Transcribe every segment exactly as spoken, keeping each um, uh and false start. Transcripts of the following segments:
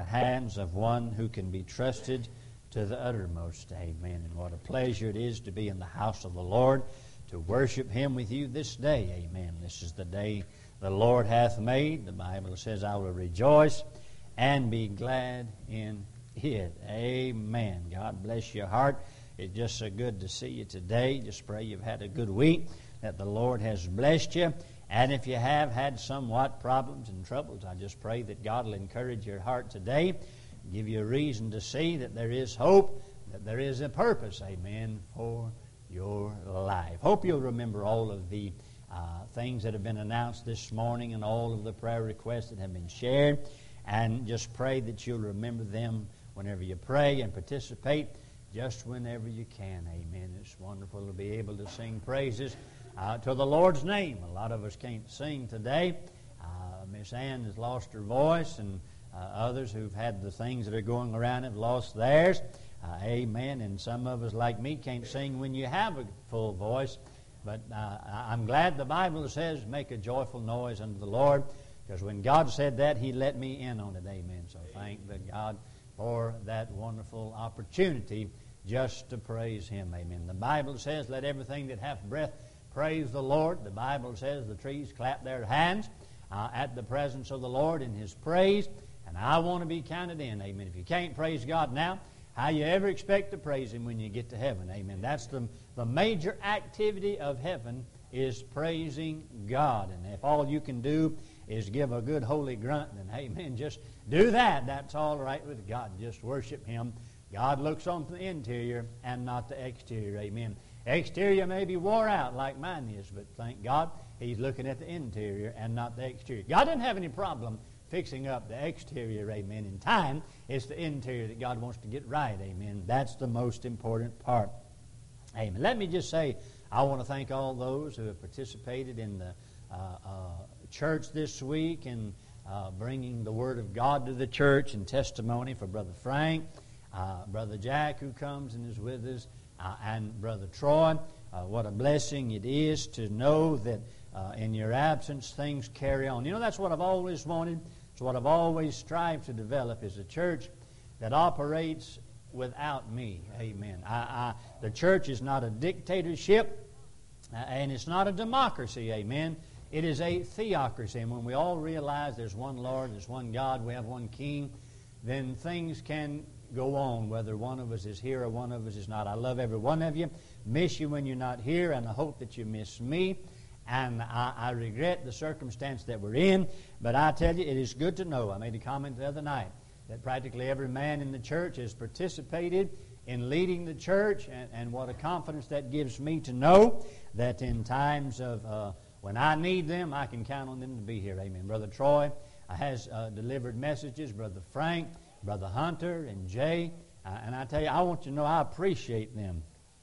hands of one who can be trusted to the uttermost. Amen. And what a pleasure it is to be in the house of the Lord, to worship Him with you this day. Amen. This is the day the Lord hath made. The Bible says, I will rejoice and be glad in it. Amen. God bless your heart. It's just so good to see you today. Just pray you've had a good week, that the Lord has blessed you. And if you have had somewhat problems and troubles, I just pray that God will encourage your heart today, give you a reason to see that there is hope, that there is a purpose, amen, for your life. Hope you'll remember all of the uh, things that have been announced this morning and all of the prayer requests that have been shared. And just pray that you'll remember them whenever you pray and participate just whenever you can. Amen. It's wonderful to be able to sing praises Uh, to the Lord's name. A lot of us can't sing today. Uh, Miss Ann has lost her voice, and uh, others who've had the things that are going around have lost theirs. Uh, amen. And some of us, like me, can't sing when you have a full voice. But uh, I'm glad the Bible says, make a joyful noise unto the Lord, because when God said that, He let me in on it. Amen. So thank the God for that wonderful opportunity just to praise Him. Amen. The Bible says, let everything that hath breath praise the Lord. The Bible says the trees clap their hands uh, at the presence of the Lord in His praise. And I want to be counted in. Amen. If you can't praise God now, how you ever expect to praise Him when you get to heaven? Amen. That's the, the major activity of heaven, is praising God. And if all you can do is give a good holy grunt, then amen, just do that. That's all right with God. Just worship Him. God looks on the interior and not the exterior. Amen. Exterior may be wore out like mine is, but thank God He's looking at the interior and not the exterior. God didn't have any problem fixing up the exterior, amen, in time. It's the interior that God wants to get right, amen. That's the most important part. Amen. Let me just say, I want to thank all those who have participated in the uh, uh, church this week and uh, bringing the Word of God to the church, and testimony for Brother Frank, uh, Brother Jack, who comes and is with us, Uh, and Brother Troy. Uh, what a blessing it is to know that uh, in your absence things carry on. You know, that's what I've always wanted. It's what I've always strived to develop, is a church that operates without me. Amen. I, I, the church is not a dictatorship, uh, and it's not a democracy. Amen. It is a theocracy. And when we all realize there's one Lord, there's one God, we have one King, then things can go on, whether one of us is here or one of us is not. I love every one of you. Miss you when you're not here, and I hope that you miss me. And I, I regret the circumstance that we're in, but I tell you, it is good to know. I made a comment the other night that practically every man in the church has participated in leading the church, and, and what a confidence that gives me to know that in times of uh, when I need them, I can count on them to be here. Amen. Brother Troy has uh, delivered messages. Brother Frank, Brother Hunter, and Jay. Uh, and I tell you, I want you to know I appreciate them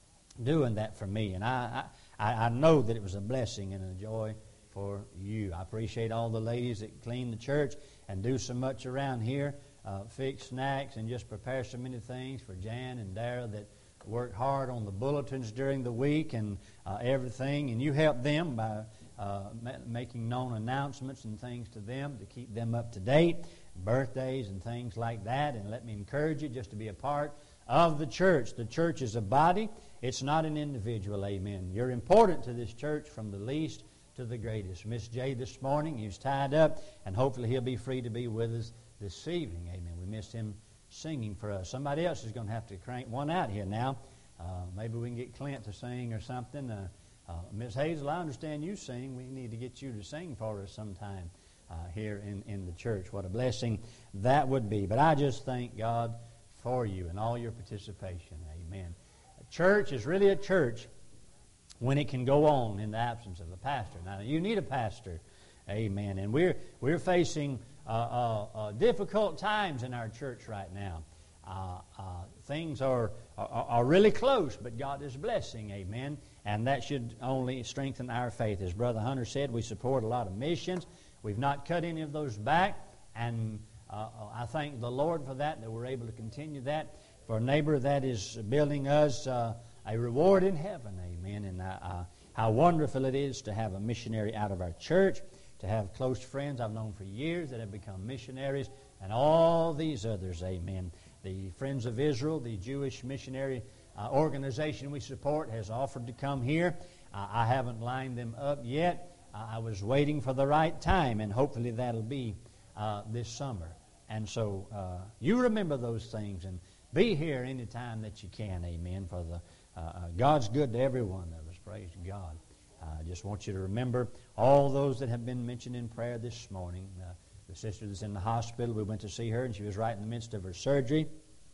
doing that for me. And I, I, I know that it was a blessing and a joy for you. I appreciate all the ladies that clean the church and do so much around here, uh, fix snacks and just prepare so many things for Jan and Dara that work hard on the bulletins during the week and uh, everything. And you help them by uh, ma- making known announcements and things to them to keep them up to date, birthdays and things like that. And let me encourage you just to be a part of the church. The church is a body. It's not an individual. Amen. You're important to this church from the least to the greatest. Miss Jay this morning, he was tied up, and hopefully he'll be free to be with us this evening. Amen. We missed him singing for us. Somebody else is going to have to crank one out here now. Uh, maybe we can get Clint to sing or something. Uh, uh, Miss Hazel, I understand you sing. We need to get you to sing for us sometime uh, here in, in the church. What a blessing that would be. But I just thank God for you and all your participation. Amen. A church is really a church when it can go on in the absence of a pastor. Now, you need a pastor. Amen. And we're we're facing uh, uh, uh, difficult times in our church right now. Uh, uh, things are, are are really close, but God is blessing. Amen. And that should only strengthen our faith. As Brother Hunter said, we support a lot of missions. We've not cut any of those back, and uh, I thank the Lord for that, that we're able to continue that. For a neighbor that is building us uh, a reward in heaven. Amen. And uh, uh, how wonderful it is to have a missionary out of our church, to have close friends I've known for years that have become missionaries and all these others, amen. The Friends of Israel, the Jewish missionary uh, organization we support, has offered to come here. Uh, I haven't lined them up yet. Uh, I was waiting for the right time, and hopefully that'll be uh, this summer. And so uh, you remember those things, and be here any time that you can, amen, for the uh, God's good to every one of us. Praise God. I just want you to remember all those that have been mentioned in prayer this morning. Uh, the sister that's in the hospital, we went to see her, and she was right in the midst of her surgery.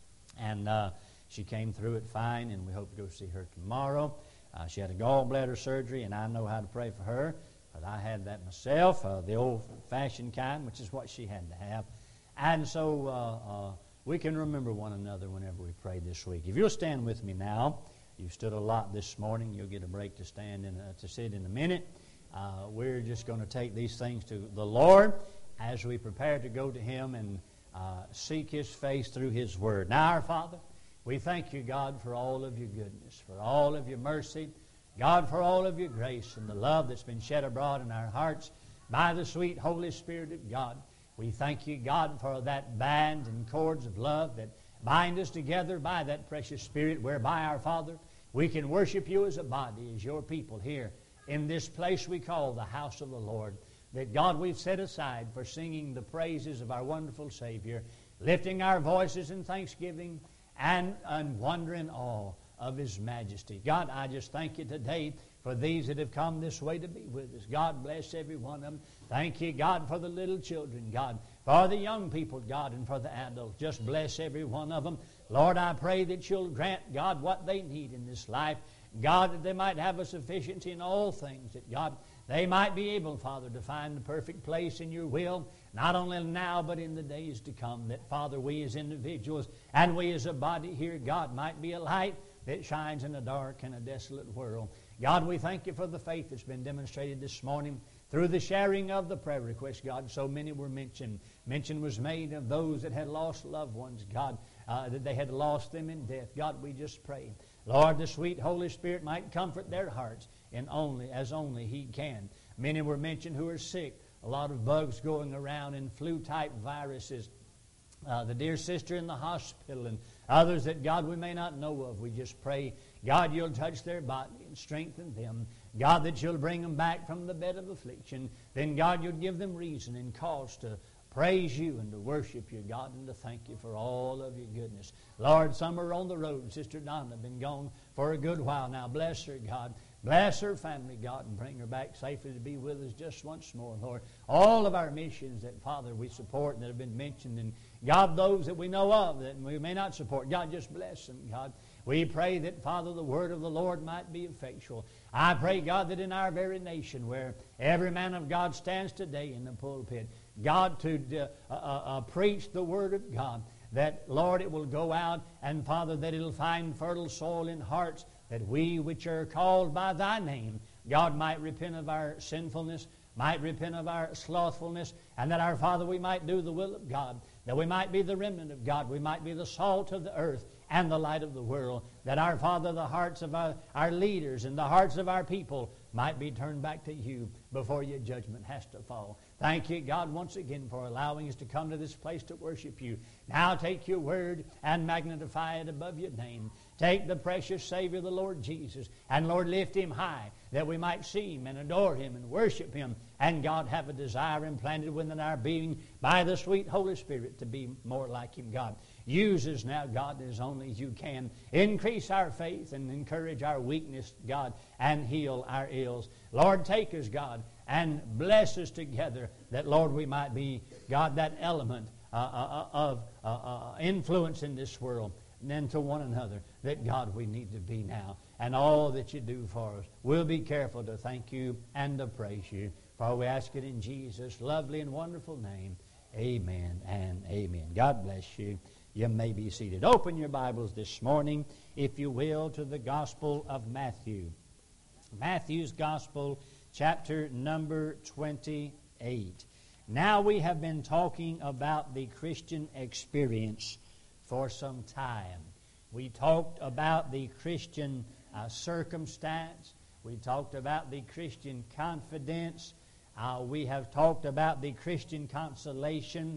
And uh, she came through it fine, and we hope to go see her tomorrow. Uh, she had a gallbladder surgery, and I know how to pray for her. But I had that myself, uh, the old-fashioned kind, which is what she had to have. And so uh, uh, we can remember one another whenever we pray this week. If you'll stand with me now. You've stood a lot this morning. You'll get a break to stand in a, to sit in a minute. Uh, we're just going to take these things to the Lord as we prepare to go to Him and uh, seek His face through His Word. Now, our Father, we thank you, God, for all of your goodness, for all of your mercy, God, for all of your grace and the love that's been shed abroad in our hearts by the sweet Holy Spirit of God. We thank you, God, for that band and cords of love that bind us together by that precious Spirit, whereby, our Father, we can worship you as a body, as your people here in this place we call the house of the Lord. That, God, we've set aside for singing the praises of our wonderful Savior, lifting our voices in thanksgiving and, and wonder and awe of His majesty. God, I just thank you today for these that have come this way to be with us. God, bless every one of them. Thank you, God, for the little children, God, for the young people, God, and for the adults. Just bless every one of them. Lord, I pray that you'll grant, God, what they need in this life. God, that they might have a sufficiency in all things. That, God, they might be able, Father, to find the perfect place in your will, not only now but in the days to come. That, Father, we as individuals and we as a body here, God, might be a light that shines in a dark and a desolate world. God, we thank you for the faith that's been demonstrated this morning through the sharing of the prayer requests. God, so many were mentioned. Mention was made of those that had lost loved ones, God, uh, that they had lost them in death. God, we just pray, Lord, the sweet Holy Spirit might comfort their hearts in only as only He can. Many were mentioned who are sick. A lot of bugs going around and flu-type viruses. Uh, the dear sister in the hospital and others that, God, we may not know of. We just pray, God, you'll touch their body and strengthen them. God, that you'll bring them back from the bed of affliction. Then, God, you'll give them reason and cause to praise you and to worship you, God, and to thank you for all of your goodness. Lord, some are on the road. Sister Donna been gone for a good while now. Bless her, God. Bless her family, God, and bring her back safely to be with us just once more, Lord. All of our missions that, Father, we support and that have been mentioned, and God, those that we know of that we may not support, God, just bless them, God. We pray that, Father, the word of the Lord might be effectual. I pray, God, that in our very nation where every man of God stands today in the pulpit, God, to uh, uh, uh, preach the word of God, that, Lord, it will go out, and, Father, that it will find fertile soil in hearts, that we which are called by Thy name, God, might repent of our sinfulness, might repent of our slothfulness, and that, our Father, we might do the will of God, that we might be the remnant of God, we might be the salt of the earth and the light of the world, that, our Father, the hearts of our, our leaders and the hearts of our people might be turned back to you before your judgment has to fall. Thank you, God, once again for allowing us to come to this place to worship you. Now take your word and magnify it above your name. Take the precious Savior, the Lord Jesus, and, Lord, lift Him high, that we might see Him and adore Him and worship Him, and, God, have a desire implanted within our being by the sweet Holy Spirit to be more like Him, God. Use us now, God, as only you can. Increase our faith and encourage our weakness, God, and heal our ills. Lord, take us, God, and bless us together, that, Lord, we might be, God, that element uh, uh, of uh, uh, influence in this world, and then to one another, that, God, we need to be now. And all that you do for us, we'll be careful to thank you and to praise you. For we ask it in Jesus' lovely and wonderful name. Amen and amen. God bless you. You may be seated. Open your Bibles this morning, if you will, to the Gospel of Matthew. Matthew's Gospel, chapter number twenty-eight. Now we have been talking about the Christian experience for some time. We talked about the Christian uh, circumstance. We talked about the Christian confidence. Uh, we have talked about the Christian consolation.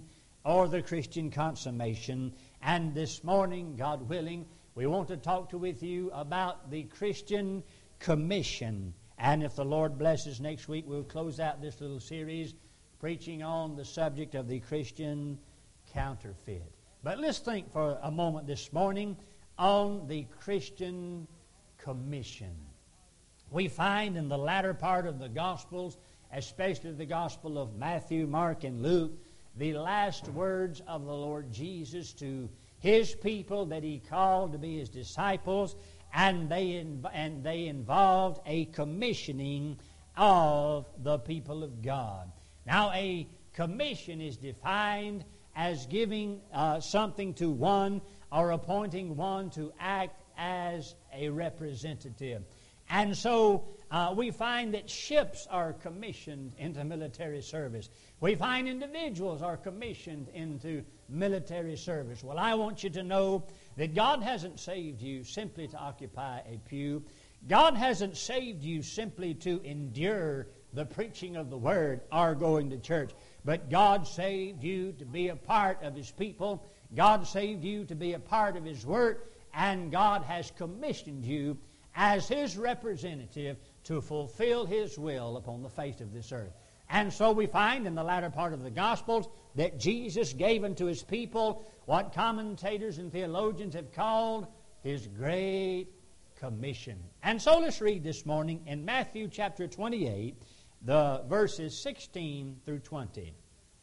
or the Christian consummation. And this morning, God willing, we want to talk to with you about the Christian commission. And if the Lord blesses, next week we'll close out this little series preaching on the subject of the Christian counterfeit. But let's think for a moment this morning on the Christian commission. We find in the latter part of the Gospels, especially the Gospel of Matthew, Mark, and Luke, the last words of the Lord Jesus to His people that He called to be His disciples, and they, and they involved a commissioning of the people of God. Now, a commission is defined as giving uh, something to one or appointing one to act as a representative. And so uh, we find that ships are commissioned into military service. We find individuals are commissioned into military service. Well, I want you to know that God hasn't saved you simply to occupy a pew. God hasn't saved you simply to endure the preaching of the Word or going to church. But God saved you to be a part of His people. God saved you to be a part of His work. And God has commissioned you as His representative to fulfill His will upon the face of this earth. And so we find in the latter part of the Gospels that Jesus gave unto His people what commentators and theologians have called His Great Commission. And so let's read this morning in Matthew chapter twenty-eight, the verses sixteen through twenty.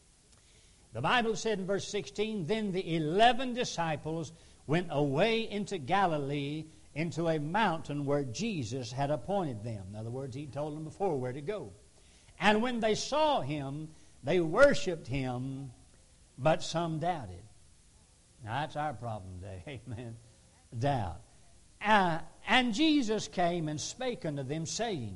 The Bible said in verse sixteen, "Then the eleven disciples went away into Galilee, into a mountain where Jesus had appointed them." In other words, He told them before where to go. "And when they saw Him, they worshipped Him, but some doubted." Now, that's our problem today, amen. Doubt. Uh, and Jesus came and spake unto them, saying,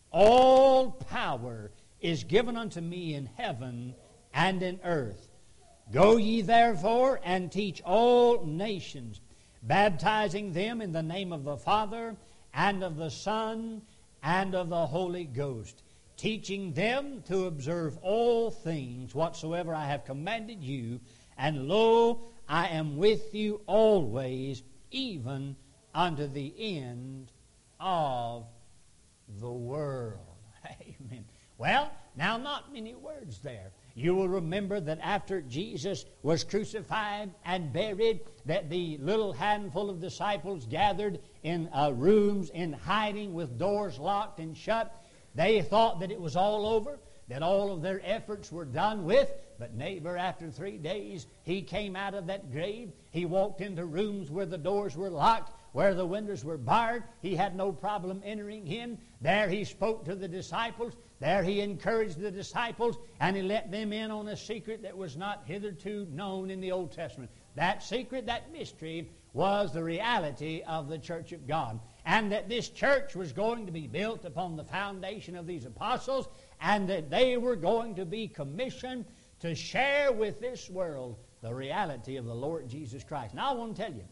"All power is given unto me in heaven and in earth. Go ye therefore and teach all nations, baptizing them in the name of the Father and of the Son and of the Holy Ghost, teaching them to observe all things whatsoever I have commanded you. And lo, I am with you always, even unto the end of the world." Amen. Well, now not many words there. You will remember that after Jesus was crucified and buried, that the little handful of disciples gathered in uh, rooms in hiding with doors locked and shut. They thought that it was all over, that all of their efforts were done with. But neighbor, after three days, He came out of that grave. He walked into rooms where the doors were locked, where the windows were barred. He had no problem entering in. There He spoke to the disciples. There He encouraged the disciples, and He let them in on a secret that was not hitherto known in the Old Testament. That secret, that mystery, was the reality of the church of God. And that this church was going to be built upon the foundation of these apostles, and that they were going to be commissioned to share with this world the reality of the Lord Jesus Christ. Now I want to tell you,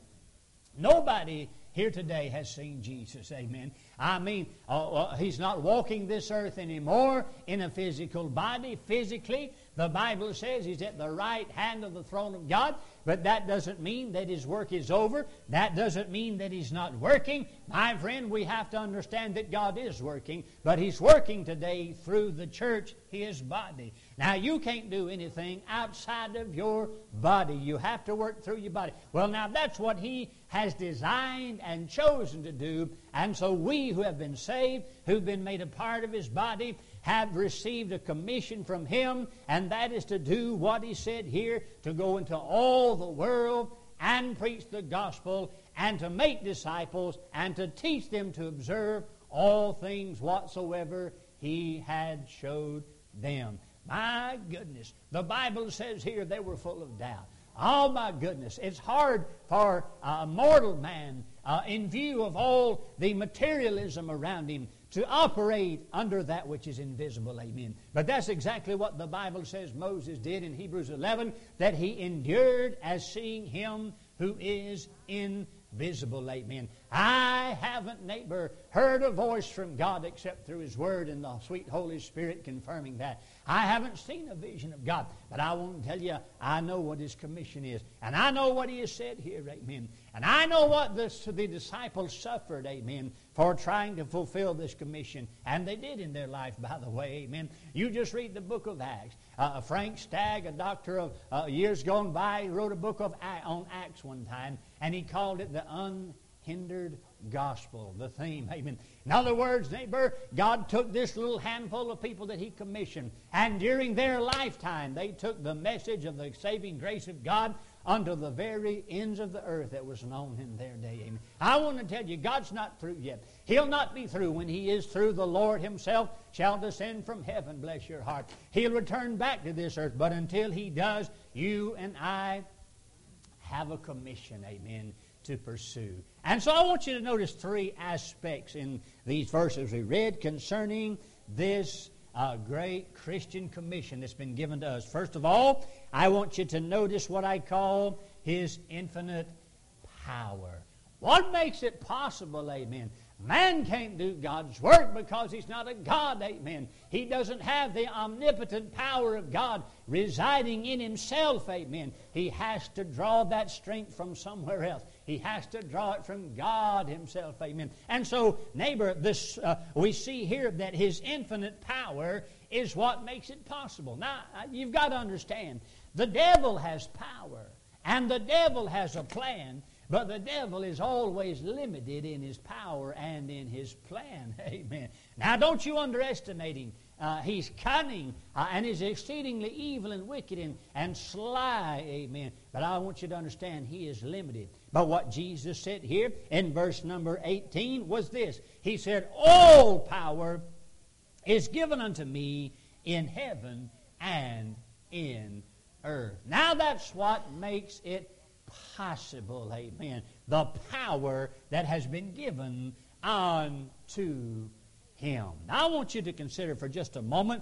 nobody here today has seen Jesus, amen. I mean, uh, uh, He's not walking this earth anymore in a physical body, physically. The Bible says He's at the right hand of the throne of God, but that doesn't mean that His work is over. That doesn't mean that He's not working. My friend, we have to understand that God is working, but He's working today through the church, His body. Now, you can't do anything outside of your body. You have to work through your body. Well, now, that's what He has designed and chosen to do, and so we who have been saved, who've been made a part of His body, have received a commission from Him, and that is to do what He said here, to go into all the world and preach the gospel, and to make disciples, and to teach them to observe all things whatsoever He had showed them. My goodness, the Bible says here they were full of doubt. Oh my goodness, it's hard for a mortal man, uh, in view of all the materialism around him, to operate under that which is invisible, amen. But that's exactly what the Bible says Moses did in Hebrews eleven, that he endured as seeing Him who is invisible. visible. Amen. I haven't, neighbor, heard a voice from God except through His Word and the sweet Holy Spirit confirming that. I haven't seen a vision of God, but I want to tell you, I know what His commission is, and I know what He has said here, amen. And I know what the, the disciples suffered, amen, for trying to fulfill this commission, and they did in their life, by the way, amen. You just read the book of Acts. Uh, Frank Stagg, a doctor of uh, years gone by, he wrote a book of on Acts one time, and he called it the Unhindered Gospel, the theme, amen. In other words, neighbor, God took this little handful of people that He commissioned, and during their lifetime, they took the message of the saving grace of God unto the very ends of the earth that was known in their day. Amen. I want to tell you, God's not through yet. He'll not be through. When He is through, the Lord Himself shall descend from heaven, bless your heart. He'll return back to this earth, but until He does, you and I have a commission, amen, to pursue. And so I want you to notice three aspects in these verses we read concerning this uh, great Christian commission that's been given to us. First of all, I want you to notice what I call His infinite power. What makes it possible, amen? Man can't do God's work because He's not a God, amen. He doesn't have the omnipotent power of God residing in Himself, amen. He has to draw that strength from somewhere else. He has to draw it from God Himself, amen. And so, neighbor, this uh, we see here that His infinite power is what makes it possible. Now, you've got to understand, the devil has power, and the devil has a plan, but the devil is always limited in his power and in his plan. Amen. Now, don't you underestimate him. Uh, he's cunning uh, and is exceedingly evil and wicked and, and sly. Amen. But I want you to understand he is limited. But what Jesus said here in verse number eighteen was this. He said, all power is given unto me in heaven and in earth. Now, that's what makes it possible, amen. The power that has been given unto Him. Now I want you to consider for just a moment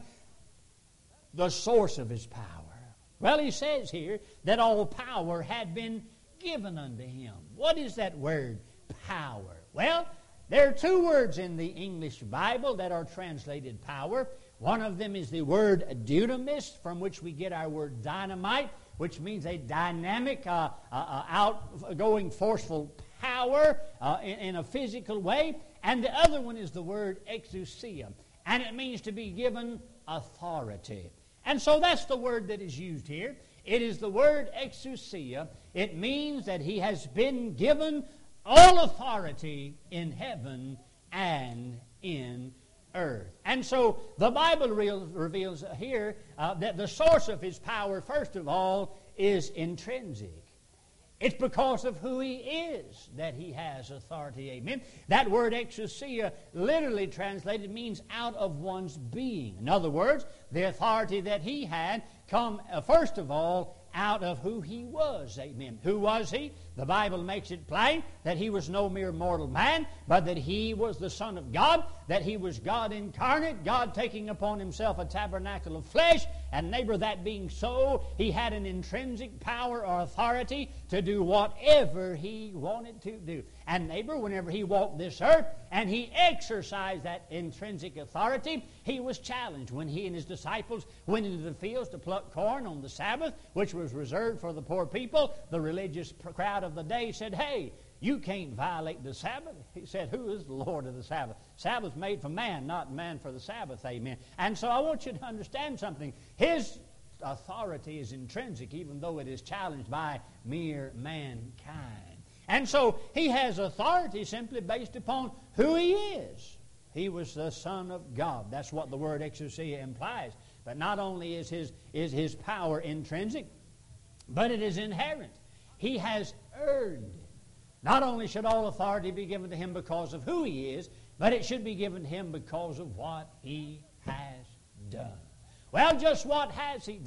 the source of His power. Well, He says here that all power had been given unto Him. What is that word, power? Well, there are two words in the English Bible that are translated power. One of them is the word dunamis, from which we get our word dynamite, which means a dynamic, uh, uh, uh, outgoing, forceful power uh, in, in a physical way. And the other one is the word exousia, and it means to be given authority. And so that's the word that is used here. It is the word exousia. It means that He has been given all authority in heaven and in earth. And so the Bible re- reveals here uh, that the source of His power, first of all, is intrinsic. It's because of who He is that He has authority. Amen. That word exousia, literally translated, means out of one's being. In other words, the authority that He had come, uh, first of all, out of who He was. Amen. Who was He? The Bible makes it plain that He was no mere mortal man, but that He was the Son of God, that He was God incarnate, God taking upon Himself a tabernacle of flesh. And neighbor, that being so, He had an intrinsic power or authority to do whatever He wanted to do. And neighbor, whenever He walked this earth and He exercised that intrinsic authority, He was challenged. When He and His disciples went into the fields to pluck corn on the Sabbath, which was reserved for the poor people, the religious crowd of the day said, hey, you can't violate the Sabbath. He said, who is the Lord of the Sabbath? Sabbath made for man, not man for the Sabbath. Amen. And so I want you to understand something. His authority is intrinsic, even though it is challenged by mere mankind. And so He has authority simply based upon who He is. He was the Son of God. That's what the word exousia implies. But not only is his, is his power intrinsic, but it is inherent. He has earned it. Not only should all authority be given to Him because of who He is, but it should be given to Him because of what He has done. Well, just what has He done?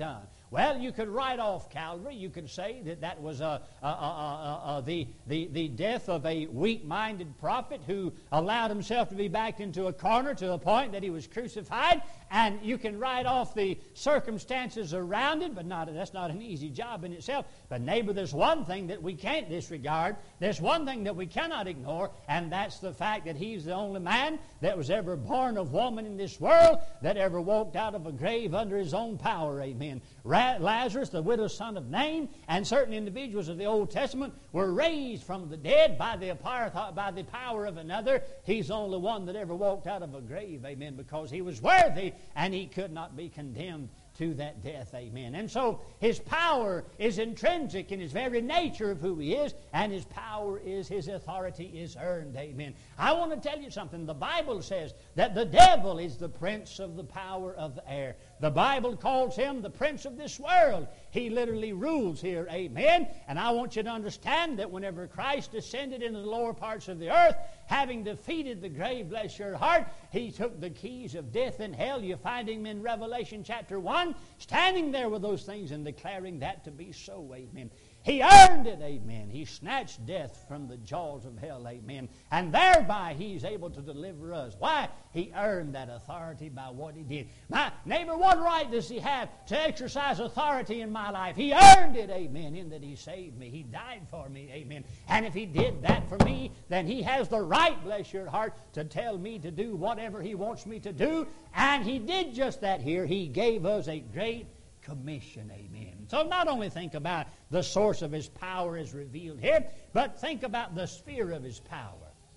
Well, you could write off Calvary. You could say that that was uh, uh, uh, uh, uh, the, the, the death of a weak-minded prophet who allowed himself to be backed into a corner to the point that he was crucified. And you can write off the circumstances around it, but not, that's not an easy job in itself. But neighbor, there's one thing that we can't disregard. There's one thing that we cannot ignore, and that's the fact that he's the only man that was ever born of woman in this world that ever walked out of a grave under his own power. Amen. Lazarus, the widow's son of Nain, and certain individuals of the Old Testament were raised from the dead by the, by the power of another. He's the only one that ever walked out of a grave, amen, because he was worthy and he could not be condemned to that death, amen. And so his power is intrinsic in his very nature of who he is, and his power is, his authority is earned, amen. I want to tell you something. The Bible says that the devil is the prince of the power of the air. The Bible calls him the prince of this world. He literally rules here, amen. And I want you to understand that whenever Christ descended into the lower parts of the earth, having defeated the grave, bless your heart, he took the keys of death and hell. You find him in Revelation chapter one, standing there with those things and declaring that to be so, amen. He earned it, amen. He snatched death from the jaws of hell, amen. And thereby he's able to deliver us. Why? He earned that authority by what he did. My neighbor, what right does he have to exercise authority in my life? He earned it, amen, in that he saved me. He died for me, amen. And if he did that for me, then he has the right, bless your heart, to tell me to do whatever he wants me to do. And he did just that here. He gave us a great commission, amen. So not only think about the source of his power as revealed here, but think about the sphere of his power.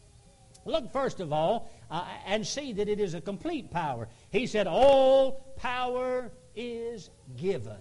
Look first of all uh, and see that it is a complete power. He said, all power is given.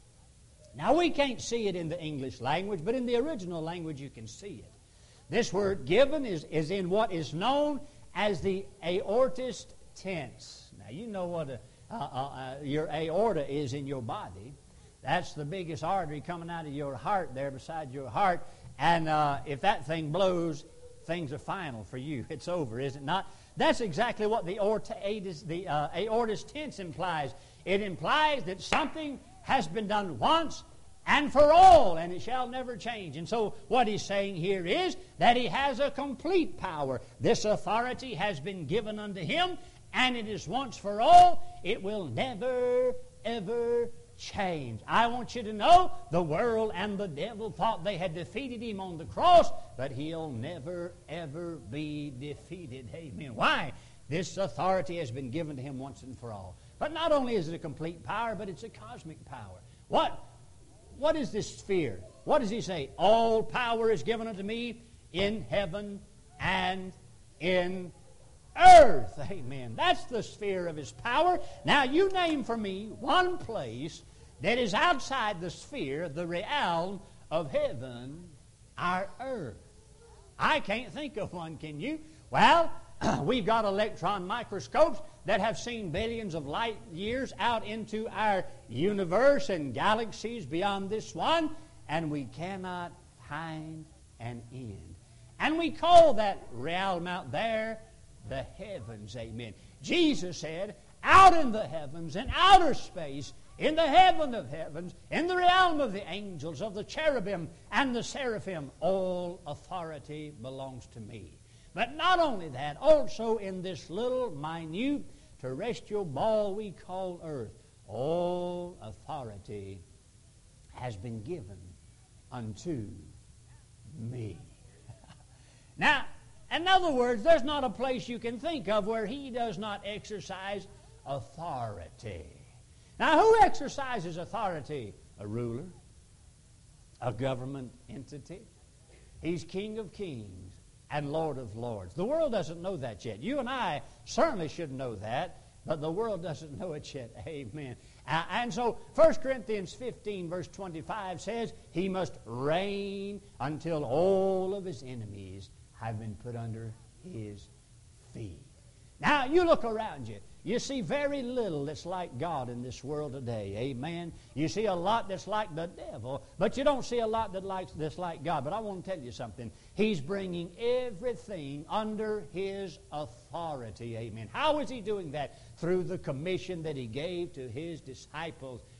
Now we can't see it in the English language, but in the original language you can see it. This word given is, is in what is known as the aorist tense. Now you know what a Uh, uh, uh, your aorta is in your body. That's the biggest artery coming out of your heart there beside your heart. And uh, if that thing blows, things are final for you. It's over, is it not? That's exactly what the, aorta, the uh, aorist tense implies. It implies that something has been done once and for all, and it shall never change. And so what he's saying here is that he has a complete power. This authority has been given unto him, and it is once for all. It will never, ever change. I want you to know the world and the devil thought they had defeated him on the cross, but he'll never, ever be defeated. Amen. Why? This authority has been given to him once and for all. But not only is it a complete power, but it's a cosmic power. What? What is this sphere? What does he say? All power is given unto me in heaven and in earth. Amen. That's the sphere of his power. Now you name for me one place that is outside the sphere, the realm of heaven, our earth. I can't think of one, can you? Well, we've got electron microscopes that have seen billions of light years out into our universe and galaxies beyond this one, and we cannot find an end. And we call that realm out there the heavens, amen. Jesus said, out in the heavens, in outer space, in the heaven of heavens, in the realm of the angels, of the cherubim and the seraphim, all authority belongs to me. But not only that, also in this little minute terrestrial ball we call earth, all authority has been given unto me. Now, in other words, there's not a place you can think of where he does not exercise authority. Now, who exercises authority? A ruler, a government entity. He's King of Kings and Lord of Lords. The world doesn't know that yet. You and I certainly should know that, but the world doesn't know it yet. Amen. Uh, and so First Corinthians fifteen, verse twenty-five says, he must reign until all of his enemies have been put under his feet. Now, you look around you. You see very little that's like God in this world today. Amen. You see a lot that's like the devil, but you don't see a lot that likes, that's like God. But I want to tell you something. He's bringing everything under his authority. Amen. How is he doing that? Through the commission that he gave to his disciples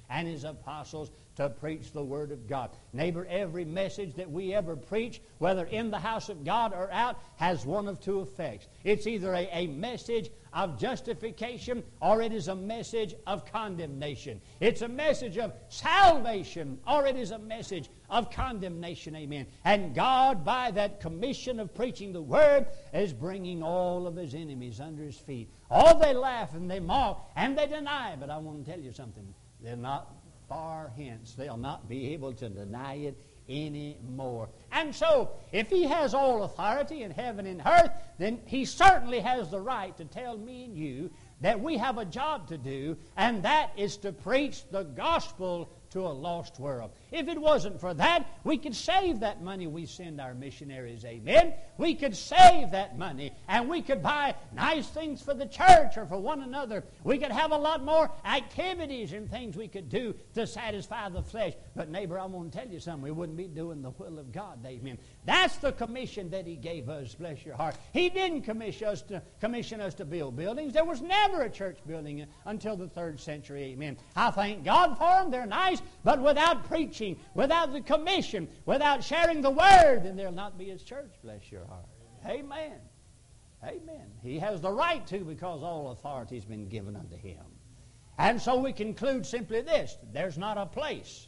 and His apostles to preach the Word of God. Neighbor, every message that we ever preach, whether in the house of God or out, has one of two effects. It's either a, a message of justification or it is a message of condemnation. It's a message of salvation or it is a message of condemnation. Amen. And God, by that commission of preaching the Word, is bringing all of His enemies under His feet. All they laugh and they mock and they deny. But I want to tell you something. They're not far hence. They'll not be able to deny it anymore. And so, if He has all authority in heaven and earth, then He certainly has the right to tell me and you that we have a job to do, and that is to preach the gospel to a lost world. If it wasn't for that, we could save that money we send our missionaries. Amen. We could save that money, and we could buy nice things for the church or for one another. We could have a lot more activities and things we could do to satisfy the flesh. But neighbor, I want to tell you something. We wouldn't be doing the will of God. Amen. That's the commission that He gave us. Bless your heart. He didn't commission us to commission us to build buildings. There was never a church building until the third century. Amen. I thank God for them. They're nice. But without preaching, without the commission, without sharing the Word, then there'll not be His church. Bless your heart. Amen. Amen. He has the right to, because all authority has been given unto Him. And so we conclude simply this: there's not a place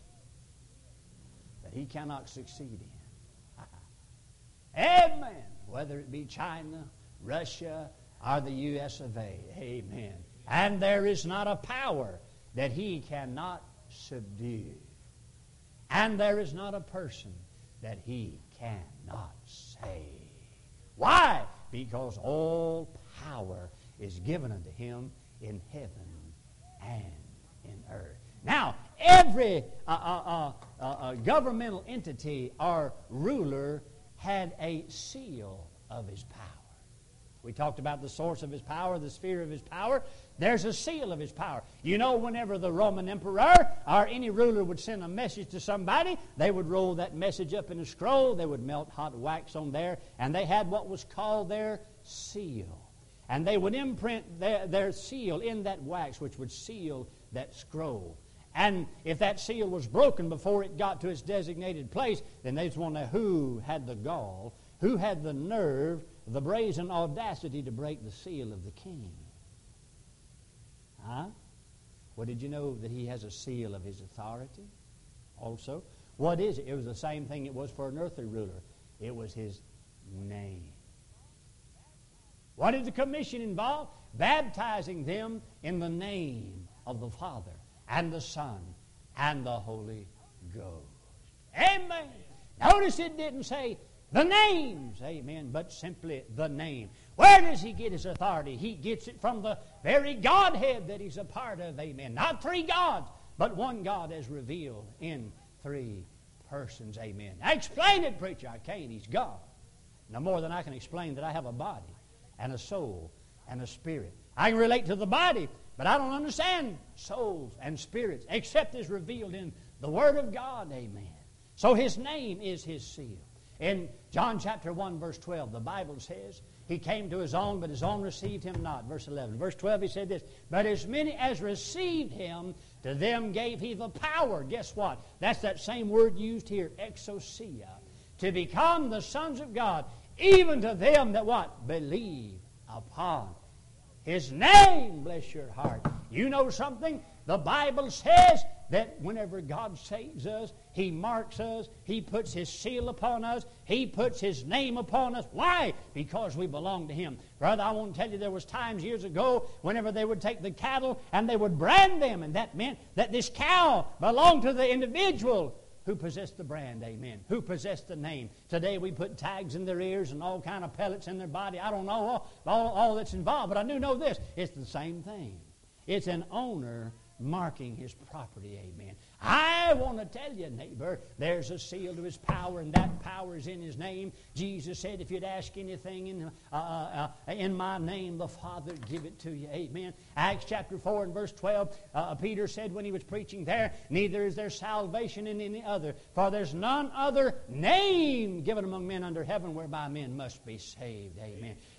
that He cannot succeed in. Amen. Whether it be China, Russia, or the U S of A. Amen. And there is not a power that He cannot subdue. And there is not a person that He cannot save. Why? Because all power is given unto Him in heaven and in earth. Now, every uh, uh, uh, uh, governmental entity or ruler had a seal of his power. We talked about the source of his power, the sphere of his power. There's a seal of his power. You know, whenever the Roman emperor or any ruler would send a message to somebody, they would roll that message up in a scroll. They would melt hot wax on there, and they had what was called their seal. And they would imprint their, their seal in that wax, which would seal that scroll. And if that seal was broken before it got to its designated place, then they just want to know who had the gall, who had the nerve, the brazen audacity to break the seal of the king. Huh? Well, did you know that he has a seal of his authority also? What is it? It was the same thing it was for an earthly ruler. It was his name. What did the commission involve? Baptizing them in the name of the Father and the Son and the Holy Ghost. Amen. Notice it didn't say the names, amen, but simply the name. Where does he get his authority? He gets it from the very Godhead that he's a part of, amen. Not three gods, but one God as revealed in three persons, amen. Now explain it, preacher. I can't. He's God. No more than I can explain that I have a body and a soul and a spirit. I can relate to the body, but I don't understand souls and spirits except as revealed in the Word of God, amen. So his name is his seal. In John chapter one, verse twelve, the Bible says, He came to His own, but His own received Him not. Verse eleven. Verse twelve, He said this, But as many as received Him, to them gave He the power. Guess what? That's that same word used here, exousia, to become the sons of God, even to them that what? Believe upon His name. Bless your heart. You know something? The Bible says that whenever God saves us, He marks us, He puts His seal upon us, He puts His name upon us. Why? Because we belong to Him. Brother, I want to tell you, there was times years ago whenever they would take the cattle and they would brand them, and that meant that this cow belonged to the individual who possessed the brand, amen, who possessed the name. Today we put tags in their ears and all kind of pellets in their body. I don't know all, all, all that's involved, but I do know this. It's the same thing. It's an owner marking his property, amen. I want to tell you, neighbor, there's a seal to His power, and that power is in His name. Jesus said, if you'd ask anything in, uh, uh, in my name, the Father give it to you, amen. Acts chapter four and verse twelve, uh, Peter said when he was preaching there, neither is there salvation in any other, for there's none other name given among men under heaven whereby men must be saved, amen.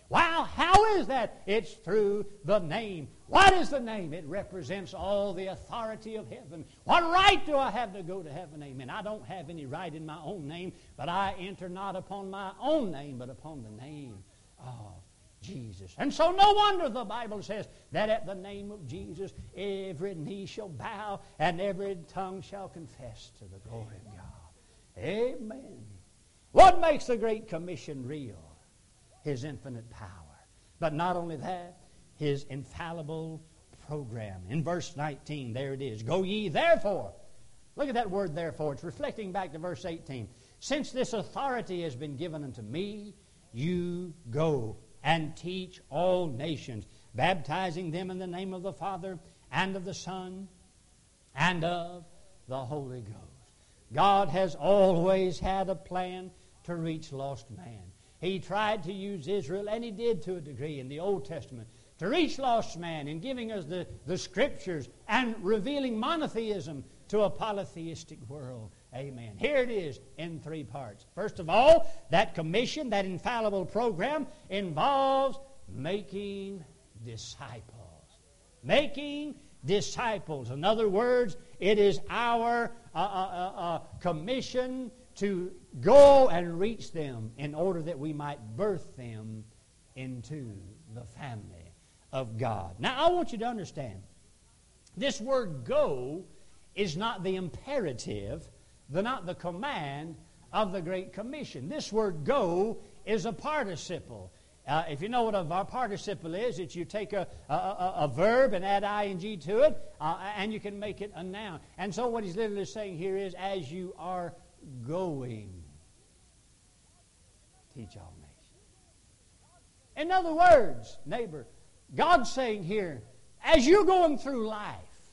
Wow, how is that? It's through the name. What is the name? It represents all the authority of heaven. What right do I have to go to heaven? Amen. I don't have any right in my own name, but I enter not upon my own name, but upon the name of Jesus. And so no wonder the Bible says that at the name of Jesus every knee shall bow and every tongue shall confess to the glory of God. Amen. What makes the Great Commission real? His infinite power. But not only that, His infallible program. In verse nineteen, there it is. Go ye therefore. Look at that word therefore. It's reflecting back to verse eighteen. Since this authority has been given unto me, you go and teach all nations, baptizing them in the name of the Father and of the Son and of the Holy Ghost. God has always had a plan to reach lost man. He tried to use Israel, and He did to a degree in the Old Testament, to reach lost man in giving us the, the Scriptures and revealing monotheism to a polytheistic world. Amen. Here it is in three parts. First of all, that commission, that infallible program, involves making disciples. Making disciples. In other words, it is our uh, uh, uh, uh, commission to go and reach them in order that we might birth them into the family of God. Now, I want you to understand, this word go is not the imperative, the, not the command of the Great Commission. This word go is a participle. Uh, if you know what a participle is, it's you take a, a, a, a verb and add ing to it, uh, and you can make it a noun. And so what he's literally saying here is, as you are going, teach all nations. In other words, neighbor, God's saying here, as you're going through life,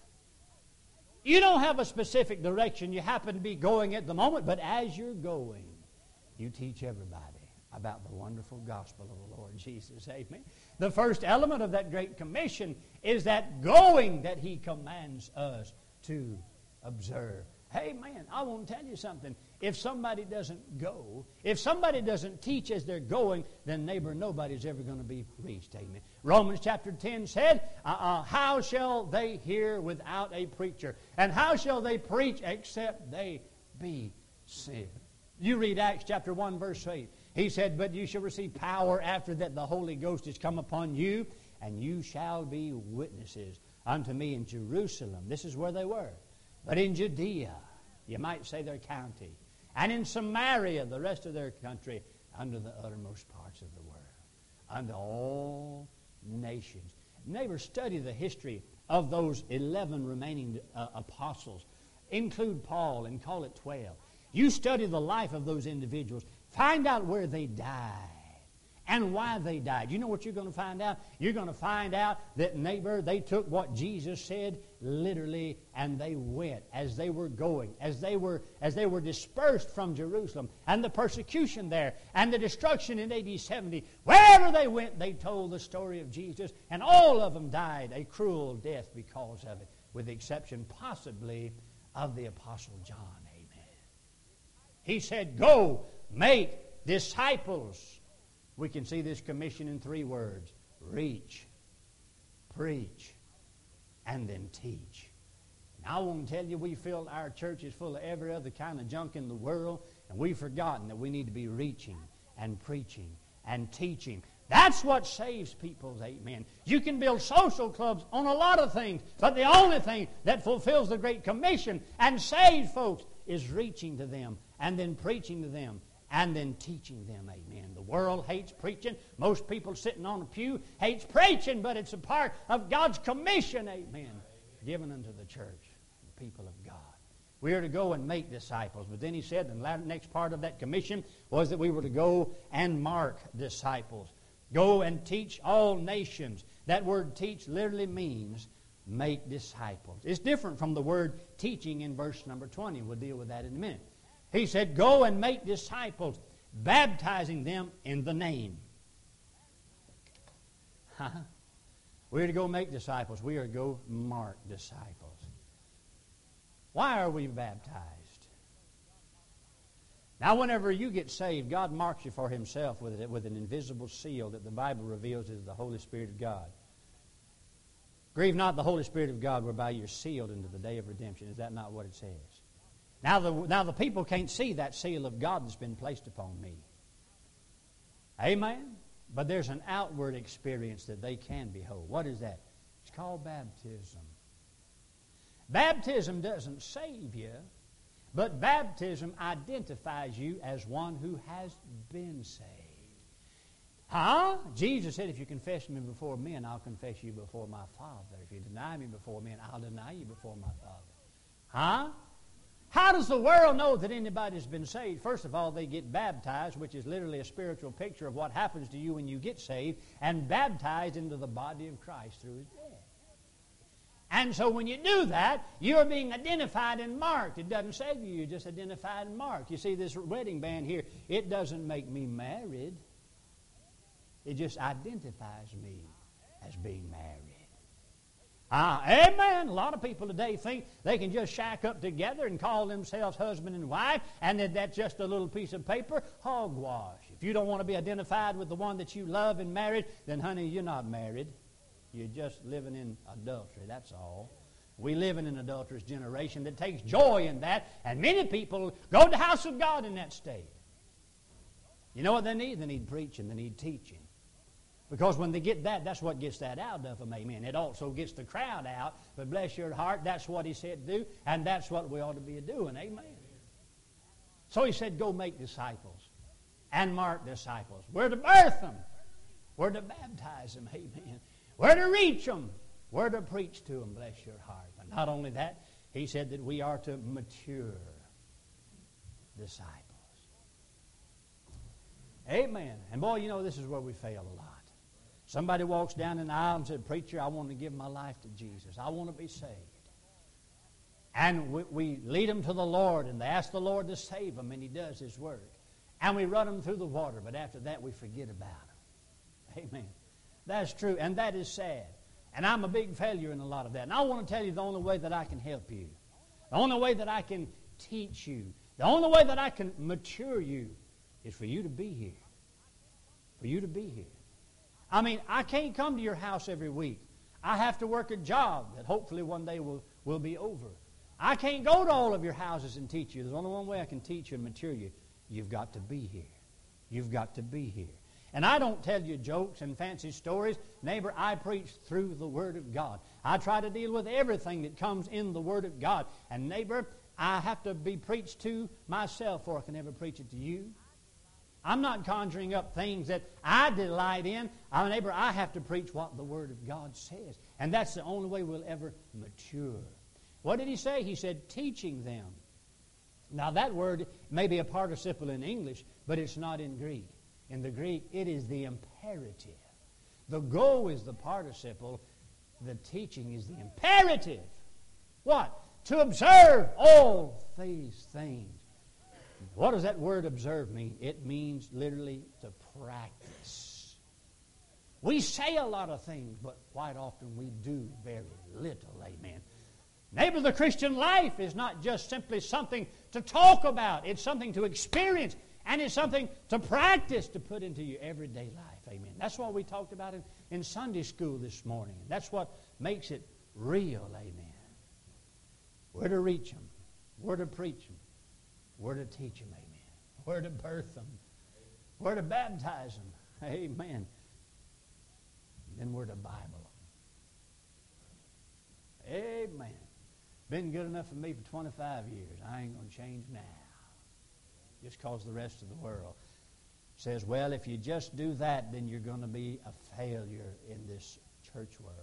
you don't have a specific direction you happen to be going at the moment, but as you're going, you teach everybody about the wonderful gospel of the Lord Jesus. Amen. The first element of that Great Commission is that going that He commands us to observe. Hey, man, I want to tell you something. If somebody doesn't go, if somebody doesn't teach as they're going, then neighbor, nobody's ever going to be reached. Amen. Romans chapter ten said, uh, uh, how shall they hear without a preacher? And how shall they preach except they be sent? You read Acts chapter one, verse eight. He said, but you shall receive power after that the Holy Ghost is come upon you, and you shall be witnesses unto me in Jerusalem. This is where they were. But in Judea, you might say their county, and in Samaria, the rest of their country, under the uttermost parts of the world, unto all nations. Neighbors, study the history of those eleven remaining uh, apostles. Include Paul and call it twelve. You study the life of those individuals. Find out where they died and why they died. You know what you're going to find out? You're going to find out that, neighbor, they took what Jesus said literally, and they went as they were going, as they were as they were dispersed from Jerusalem, and the persecution there, and the destruction in A D seventy. Wherever they went, they told the story of Jesus, and all of them died a cruel death because of it, with the exception possibly of the Apostle John. Amen. He said, go, make disciples. We can see this commission in three words: reach, preach, and then teach. Now, I want to tell you, we feel our church is full of every other kind of junk in the world, and we've forgotten that we need to be reaching and preaching and teaching. That's what saves people's amen. You can build social clubs on a lot of things, but the only thing that fulfills the Great Commission and saves folks is reaching to them and then preaching to them and then teaching them, amen. The world hates preaching. Most people sitting on a pew hates preaching, but it's a part of God's commission, amen, given unto the church, the people of God. We are to go and make disciples. But then he said the next part of that commission was that we were to go and mark disciples. Go and teach all nations. That word teach literally means make disciples. It's different from the word teaching in verse number twenty. We'll deal with that in a minute. He said, go and make disciples, baptizing them in the name. We're to go make disciples. We are to go mark disciples. Why are we baptized? Now, whenever you get saved, God marks you for Himself with, it, with an invisible seal that the Bible reveals is the Holy Spirit of God. Grieve not the Holy Spirit of God, whereby you're sealed into the day of redemption. Is that not what it says? Now the, now the people can't see that seal of God that's been placed upon me. Amen? But there's an outward experience that they can behold. What is that? It's called baptism. Baptism doesn't save you, but baptism identifies you as one who has been saved. Huh? Jesus said, if you confess me before men, I'll confess you before my Father. If you deny me before men, I'll deny you before my Father. Huh? How does the world know that anybody's been saved? First of all, they get baptized, which is literally a spiritual picture of what happens to you when you get saved, and baptized into the body of Christ through His death. And so when you do that, you're being identified and marked. It doesn't save you, you're just identified and marked. You see, this wedding band here, it doesn't make me married. It just identifies me as being married. Ah, amen. A lot of people today think they can just shack up together and call themselves husband and wife, and that that's just a little piece of paper. Hogwash. If you don't want to be identified with the one that you love and married, then honey, you're not married. You're just living in adultery, that's all. We live in an adulterous generation that takes joy in that, and many people go to the house of God in that state. You know what they need? They need preaching, they need teaching. Because when they get that, that's what gets that out of them, amen. It also gets the crowd out, but bless your heart, that's what He said to do, and that's what we ought to be doing, amen. So He said, go make disciples and mark disciples. We're to birth them. We're to baptize them, amen. We're to reach them. We're to preach to them, bless your heart. But not only that, He said that we are to mature disciples. Amen. And boy, you know, this is where we fail a lot. Somebody walks down in the aisle and said, preacher, I want to give my life to Jesus. I want to be saved. And we, we lead them to the Lord, and they ask the Lord to save them, and He does His work. And we run them through the water, but after that we forget about them. Amen. That's true, and that is sad. And I'm a big failure in a lot of that. And I want to tell you the only way that I can help you, the only way that I can teach you, the only way that I can mature you is for you to be here. For you to be here. I mean, I can't come to your house every week. I have to work a job that hopefully one day will, will be over. I can't go to all of your houses and teach you. There's only one way I can teach you and mature you. You've got to be here. You've got to be here. And I don't tell you jokes and fancy stories. Neighbor, I preach through the Word of God. I try to deal with everything that comes in the Word of God. And neighbor, I have to be preached to myself before I can ever preach it to you. I'm not conjuring up things that I delight in. I'm a neighbor, I have to preach what the Word of God says. And that's the only way we'll ever mature. What did He say? He said, teaching them. Now that word may be a participle in English, but it's not in Greek. In the Greek, it is the imperative. The go is the participle. The teaching is the imperative. What? To observe all these things. What does that word observe mean? It means literally to practice. We say a lot of things, but quite often we do very little. Amen. Neighbor, the Christian life is not just simply something to talk about. It's something to experience. And it's something to practice, to put into your everyday life. Amen. That's what we talked about in, in Sunday school this morning. That's what makes it real. Amen. We're to reach them. We're to preach them. We're to teach them. Amen. We're to birth them. We're to baptize them. Amen. And then we're to Bible them. Amen. Been good enough for me for twenty-five years. I ain't going to change now. Just because the rest of the world says, well, if you just do that, then you're going to be a failure in this church world.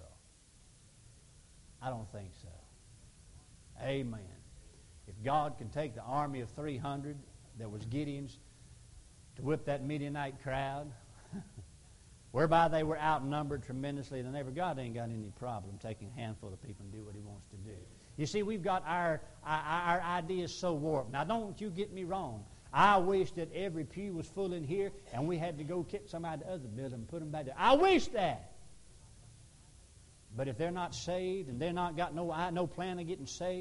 I don't think so. Amen. If God can take the army of three hundred that was Gideon's to whip that Midianite crowd, whereby they were outnumbered tremendously, then ever God ain't got any problem taking a handful of people and do what He wants to do. You see, we've got our, our, our ideas so warped. Now, don't you get me wrong. I wish that every pew was full in here and we had to go kick somebody to the other building and put them back there. I wish that. But if they're not saved and they're not got no no plan of getting saved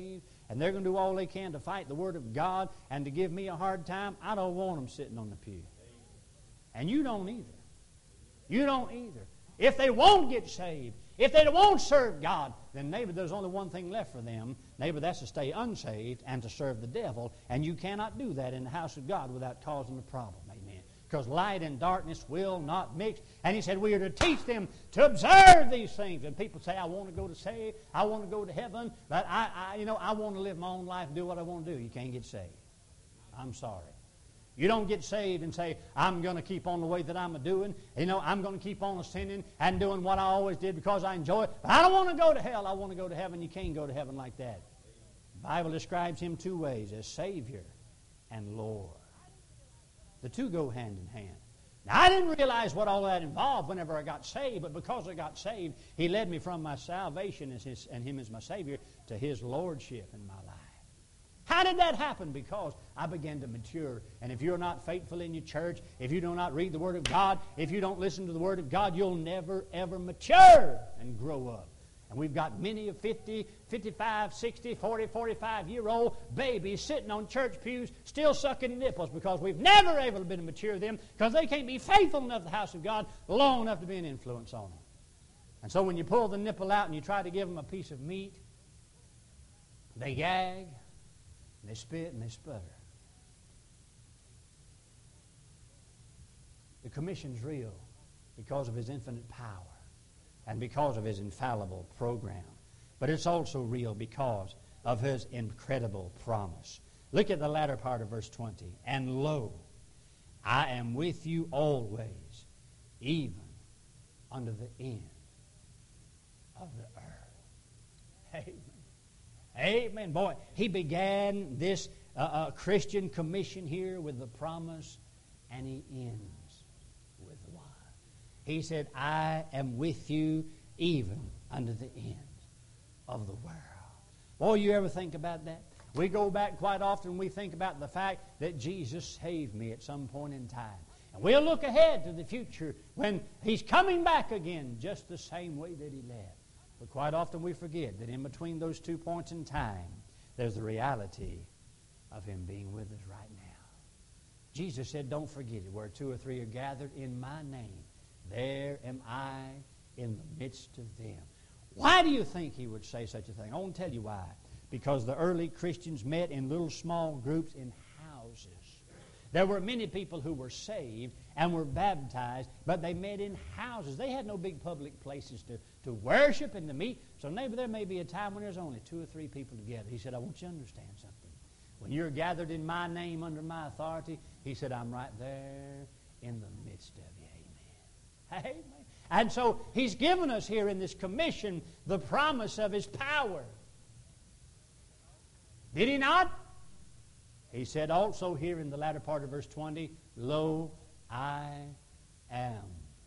and they're going to do all they can to fight the Word of God and to give me a hard time, I don't want them sitting on the pew. And you don't either. You don't either. If they won't get saved, if they won't serve God, then neighbor, there's only one thing left for them. Neighbor, that's to stay unsaved and to serve the devil. And you cannot do that in the house of God without causing a problem. Amen. Because light and darkness will not mix. And he said we are to teach them to observe these things. And people say, I want to go to save, I want to go to heaven, but I, I you know, I want to live my own life and do what I want to do. You can't get saved. I'm sorry. You don't get saved and say, I'm going to keep on the way that I'm doing. You know, I'm going to keep on sinning and doing what I always did because I enjoy it. But I don't want to go to hell. I want to go to heaven. You can't go to heaven like that. The Bible describes Him two ways, as Savior and Lord. The two go hand in hand. Now, I didn't realize what all that involved whenever I got saved, but because I got saved, He led me from my salvation as his, and Him as my Savior to His Lordship in my life. How did that happen? Because I began to mature. And if you're not faithful in your church, if you do not read the Word of God, if you don't listen to the Word of God, you'll never, ever mature and grow up. And we've got many of fifty, fifty-five, sixty, forty, forty-five-year-old babies sitting on church pews still sucking nipples because we've never able to been mature them because they can't be faithful enough to the house of God long enough to be an influence on them. And so when you pull the nipple out and you try to give them a piece of meat, they gag, and they spit, and they sputter. The commission's real because of His infinite power and because of His infallible program. But it's also real because of His incredible promise. Look at the latter part of verse twenty. And lo, I am with you always, even unto the end of the earth. Amen. Amen. Boy, He began this uh, uh, Christian commission here with the promise, and He ends with one. He said, I am with you even unto the end of the world. Boy, you ever think about that? We go back quite often, we think about the fact that Jesus saved me at some point in time. And we'll look ahead to the future when He's coming back again just the same way that He left. But quite often we forget that in between those two points in time, there's the reality of Him being with us right now. Jesus said, don't forget it. Where two or three are gathered in my name, there am I in the midst of them. Why do you think He would say such a thing? I want to tell you why. Because the early Christians met in little small groups in houses. There were many people who were saved and were baptized, but they met in houses. They had no big public places to, to worship and to meet. So maybe there may be a time when there's only two or three people together. He said, I want you to understand something. When you're gathered in my name under my authority, He said, I'm right there in the midst of you. Amen. Amen. And so He's given us here in this commission the promise of His power. Did He not? He said also here in the latter part of verse twenty, Lo, I am.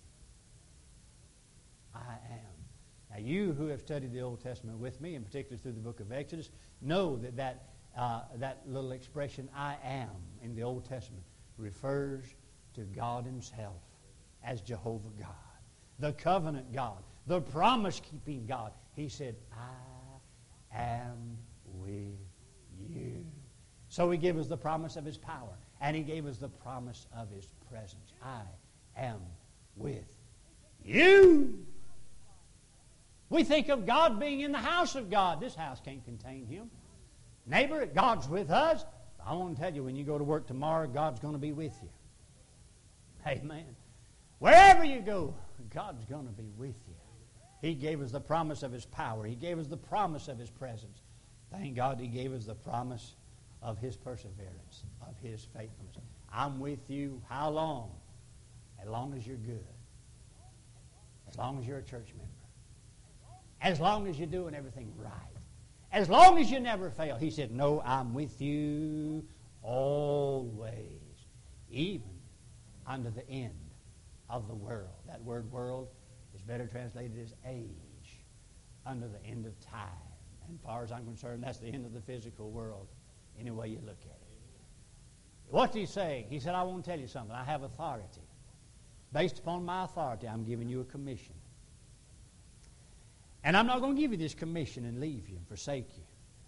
I am. Now you who have studied the Old Testament with me, and particularly through the book of Exodus, know that that, uh, that little expression, I am, in the Old Testament, refers to God Himself as Jehovah God, the covenant God, the promise-keeping God. He said, I am with you. So He gave us the promise of His power, and He gave us the promise of His presence. I am with you. We think of God being in the house of God. This house can't contain Him. Neighbor, God's with us. I want to tell you, when you go to work tomorrow, God's going to be with you. Amen. Wherever you go, God's going to be with you. He gave us the promise of His power. He gave us the promise of His presence. Thank God He gave us the promise of His perseverance, of His faithfulness. I'm with you how long? As long as you're good. As long as you're a church member. As long as you're doing everything right. As long as you never fail. He said, no, I'm with you always, even unto the end of the world. That word world is better translated as age, unto the end of time. And as far as I'm concerned, that's the end of the physical world, any way you look at it. What's He saying? He said, I want to tell you something. I have authority. Based upon my authority, I'm giving you a commission. And I'm not going to give you this commission and leave you and forsake you.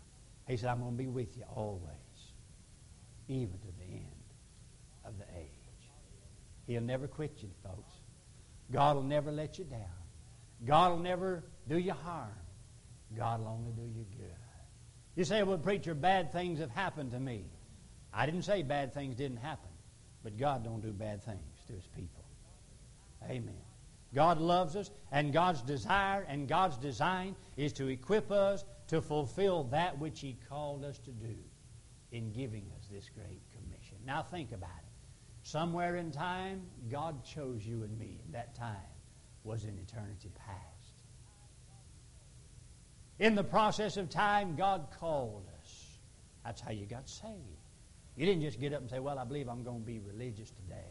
He said, I'm going to be with you always, even to the end of the age. He'll never quit you, folks. God will never let you down. God will never do you harm. God will only do you good. You say, well, preacher, bad things have happened to me. I didn't say bad things didn't happen, but God don't do bad things to His people. Amen. God loves us, and God's desire and God's design is to equip us to fulfill that which He called us to do in giving us this great commission. Now think about it. Somewhere in time, God chose you and me, and that time was in eternity past. In the process of time, God called us. That's how you got saved. You didn't just get up and say, well, I believe I'm going to be religious today.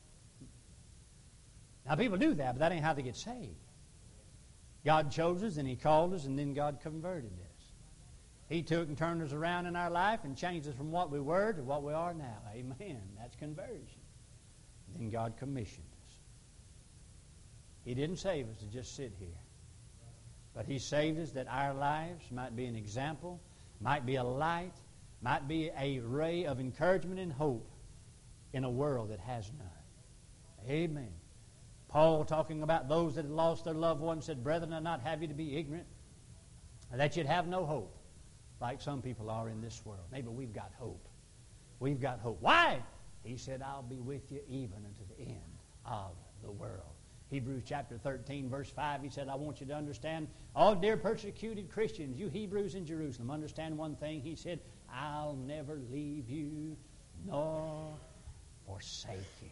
Now, people do that, but that ain't how they get saved. God chose us, and He called us, and then God converted us. He took and turned us around in our life and changed us from what we were to what we are now. Amen. That's conversion. Then God commissioned us. He didn't save us to just sit here. But He saved us that our lives might be an example, might be a light, might be a ray of encouragement and hope in a world that has none. Amen. Paul, talking about those that had lost their loved ones, said, brethren, I not have you to be ignorant, that you'd have no hope, like some people are in this world. Maybe we've got hope. We've got hope. Why? He said, I'll be with you even unto the end of the world. Hebrews chapter thirteen, verse five, he said, I want you to understand, all dear persecuted Christians, you Hebrews in Jerusalem, understand one thing. He said, I'll never leave you nor forsake you.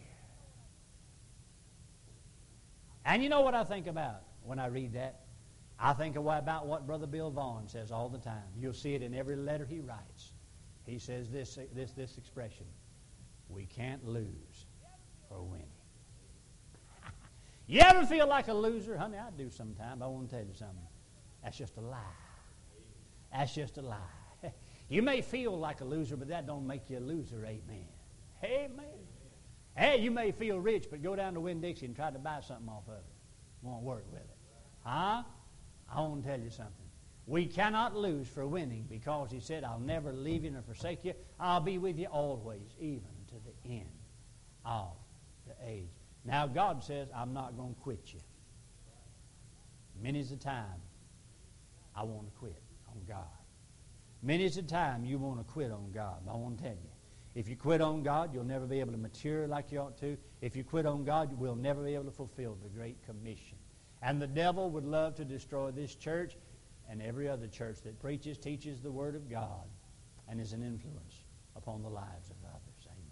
And you know what I think about when I read that? I think about what Brother Bill Vaughn says all the time. You'll see it in every letter he writes. He says this, this, this expression, we can't lose for winning. You ever feel like a loser? Honey, I do sometimes. I want to tell you something. That's just a lie. That's just a lie. You may feel like a loser, but that don't make you a loser. Amen. Amen. Hey, you may feel rich, but go down to Winn-Dixie and try to buy something off of it. Won't work with it. Huh? I want to tell you something. We cannot lose for winning, because He said, I'll never leave you nor forsake you. I'll be with you always, even to the end of the age. Now, God says, I'm not going to quit you. Many's the time I want to quit on God. Many's the time you want to quit on God. But I want to tell you, if you quit on God, you'll never be able to mature like you ought to. If you quit on God, you will never be able to fulfill the Great Commission. And the devil would love to destroy this church and every other church that preaches, teaches the Word of God, and is an influence upon the lives of others.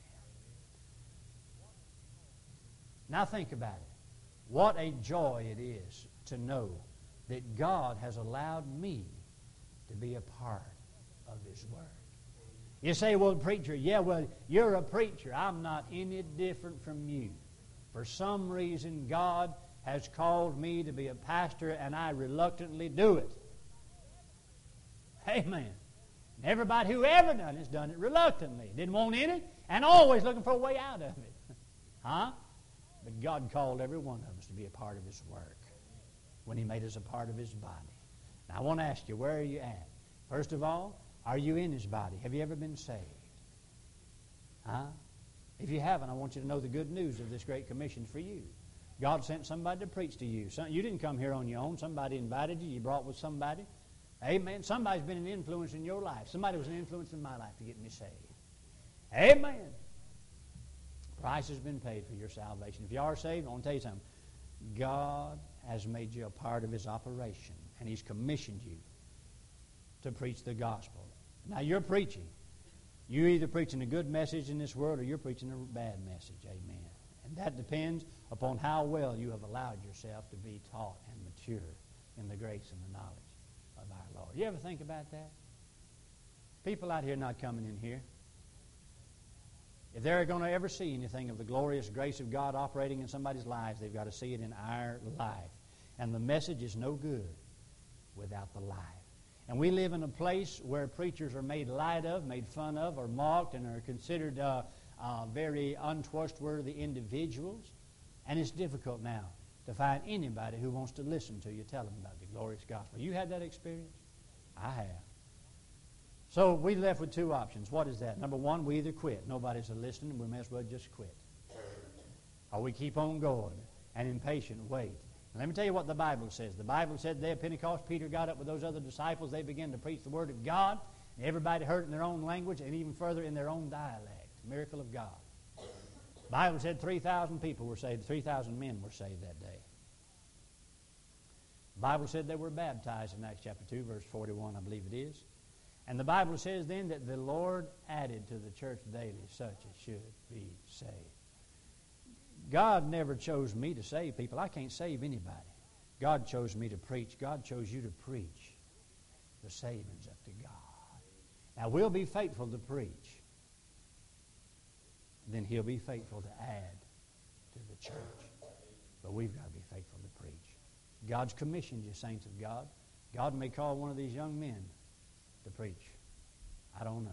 Now think about it. What a joy it is to know that God has allowed me to be a part of His Word. You say, well, preacher, yeah, well, you're a preacher. I'm not any different from you. For some reason, God has called me to be a pastor, and I reluctantly do it. Amen. And everybody who ever done it has done it reluctantly. Didn't want in it, and always looking for a way out of it. Huh? But God called every one of us to be a part of His work when He made us a part of His body. Now, I want to ask you, where are you at? First of all, are you in His body? Have you ever been saved? Huh? If you haven't, I want you to know the good news of this Great Commission for you. God sent somebody to preach to you. You didn't come here on your own. Somebody invited you. You brought with somebody. Amen. Somebody's been an influence in your life. Somebody was an influence in my life to get me saved. Amen. Price has been paid for your salvation. If you are saved, I want to tell you something. God has made you a part of His operation, and He's commissioned you to preach the gospel. Now, you're preaching. You're either preaching a good message in this world, or you're preaching a bad message. Amen. And that depends upon how well you have allowed yourself to be taught and mature in the grace and the knowledge of our Lord. You ever think about that? People out here not coming in here, if they're going to ever see anything of the glorious grace of God operating in somebody's lives, they've got to see it in our life. And the message is no good without the life. And we live in a place where preachers are made light of, made fun of, or mocked, and are considered uh, uh, very untrustworthy individuals. And it's difficult now to find anybody who wants to listen to you tell them about the glorious gospel. You had that experience? I have. So we left with two options. What is that? Number one, we either quit. Nobody's listening. We may as well just quit. Or we keep on going and impatient wait. And let me tell you what the Bible says. The Bible said the day of Pentecost, Peter got up with those other disciples. They began to preach the Word of God. And everybody heard it in their own language and even further in their own dialect. Miracle of God. The Bible said three thousand people were saved. three thousand men were saved that day. The Bible said they were baptized in Acts chapter two, verse forty-one, I believe it is. And the Bible says then that the Lord added to the church daily such as should be saved. God never chose me to save people. I can't save anybody. God chose me to preach. God chose you to preach the savings up to God. Now, we'll be faithful to preach. Then He'll be faithful to add to the church. But we've got to be faithful to preach. God's commissioned you, saints of God. God may call one of these young men to preach. I don't know.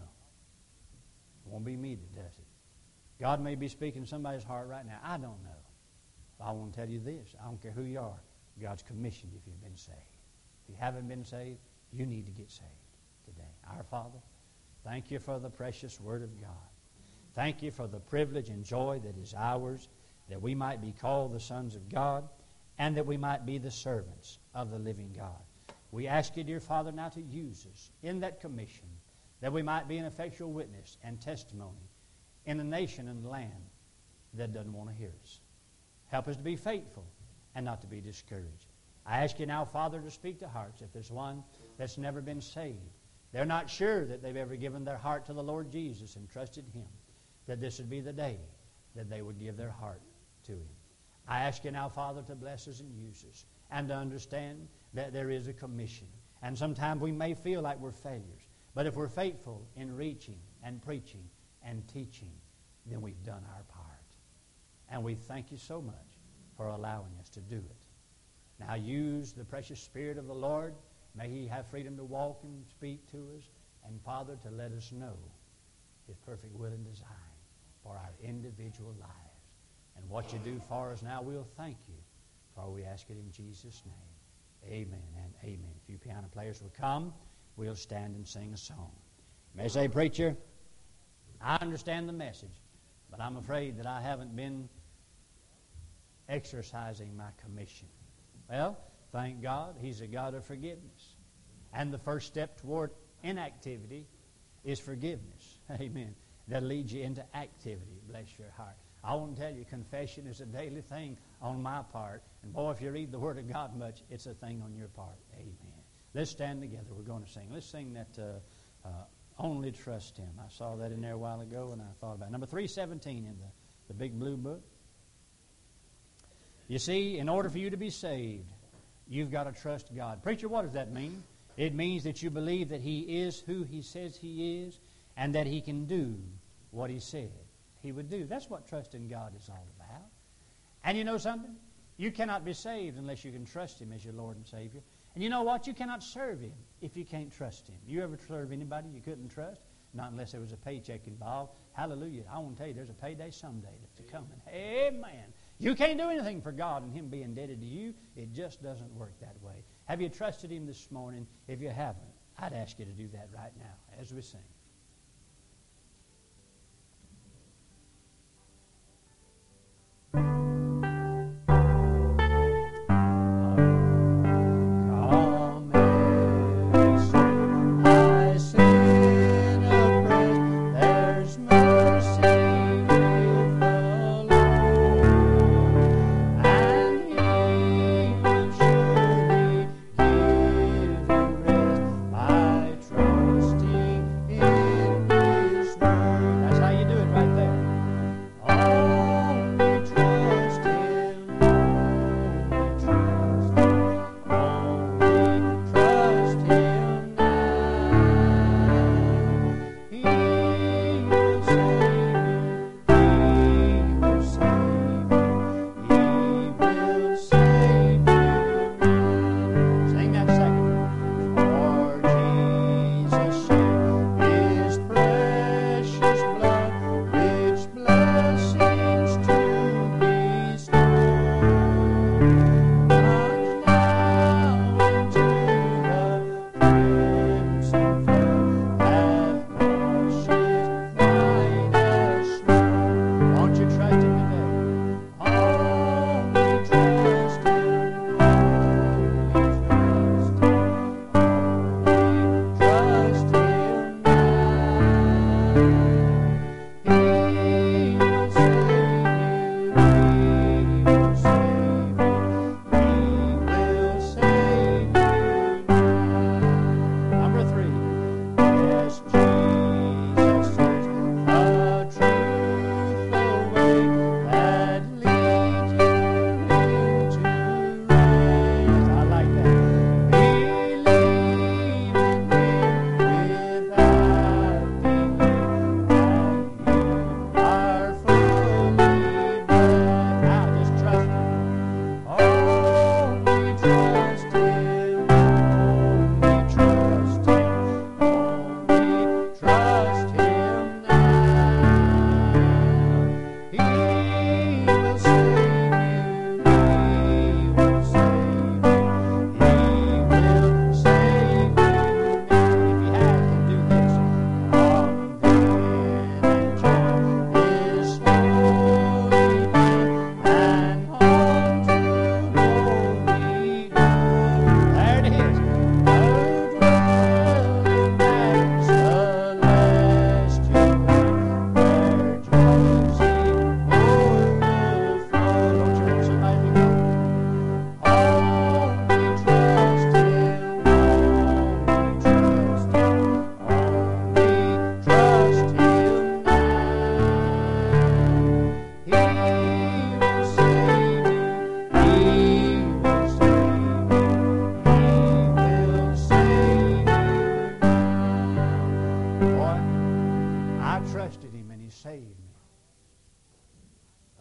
It won't be me that does it. God may be speaking to somebody's heart right now. I don't know. But I want to tell you this. I don't care who you are. God's commissioned if you've been saved. If you haven't been saved, you need to get saved today. Our Father, thank you for the precious Word of God. Thank you for the privilege and joy that is ours, that we might be called the sons of God, and that we might be the servants of the living God. We ask you, dear Father, now to use us in that commission, that we might be an effectual witness and testimony in a nation and land that doesn't want to hear us. Help us to be faithful and not to be discouraged. I ask you now, Father, to speak to hearts. If there's one that's never been saved, they're not sure that they've ever given their heart to the Lord Jesus and trusted Him, that this would be the day that they would give their heart to Him. I ask you now, Father, to bless us and use us and to understand that there is a commission. And sometimes we may feel like we're failures. But if we're faithful in reaching and preaching and teaching, then we've done our part. And we thank you so much for allowing us to do it. Now use the precious Spirit of the Lord. May He have freedom to walk and speak to us. And Father, to let us know His perfect will and design for our individual lives. And what you do for us now, we'll thank you. For we ask it in Jesus' name. Amen and amen. If you piano players will come, we'll stand and sing a song. You may say, preacher, I understand the message, but I'm afraid that I haven't been exercising my commission. Well, thank God, He's a God of forgiveness. And the first step toward inactivity is forgiveness. Amen. That leads you into activity. Bless your heart. I want to tell you, confession is a daily thing on my part. And boy, if you read the Word of God much, it's a thing on your part. Amen. Let's stand together. We're going to sing. Let's sing that uh, uh, Only Trust Him. I saw that in there a while ago, and I thought about it. Number three seventeen in the, the big blue book. You see, in order for you to be saved, you've got to trust God. Preacher, what does that mean? It means that you believe that He is who He says He is and that He can do what He said He would do. That's what trusting God is all about. And you know something? You cannot be saved unless you can trust Him as your Lord and Savior. And you know what? You cannot serve Him if you can't trust Him. You ever serve anybody you couldn't trust? Not unless there was a paycheck involved. Hallelujah. I want to tell you, there's a payday someday that's coming. Amen. You can't do anything for God and Him being indebted to you. It just doesn't work that way. Have you trusted Him this morning? If you haven't, I'd ask you to do that right now as we sing. Trusting in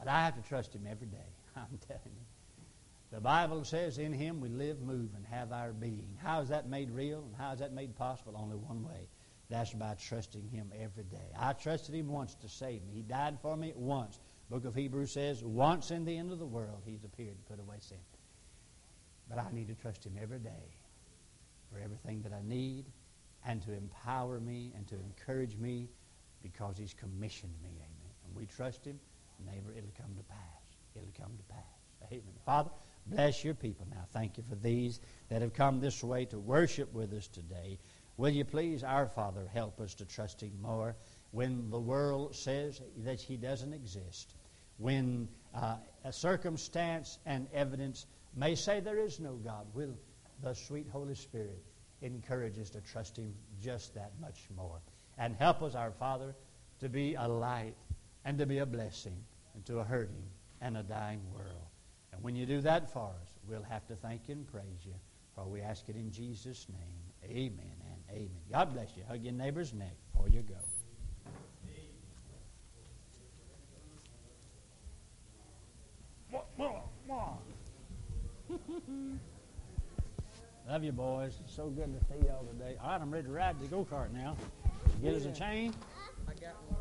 I have to trust Him every day. I'm telling you. The Bible says in Him we live, move, and have our being. How is that made real and how is that made possible? Only one way. That's by trusting Him every day. I trusted Him once to save me. He died for me once. The book of Hebrews says, once in the end of the world He's appeared to put away sin. But I need to trust Him every day for everything that I need and to empower me and to encourage me because He's commissioned me. Amen. And we trust Him, neighbor, it'll come to pass. It'll come to pass. Amen. Father, bless your people now. Thank you for these that have come this way to worship with us today. Will you please, our Father, help us to trust Him more when the world says that He doesn't exist, when uh, a circumstance and evidence may say there is no God. Will the sweet Holy Spirit encourage us to trust Him just that much more? And help us, our Father, to be a light and to be a blessing to a hurting and a dying world. And when you do that for us, we'll have to thank you and praise you, for we ask it in Jesus' name. Amen and amen. God bless you. Hug your neighbor's neck before you go. Love you, boys. It's so good to see y'all today. All right, I'm ready to ride the go-kart now. Get us a chain. I got one.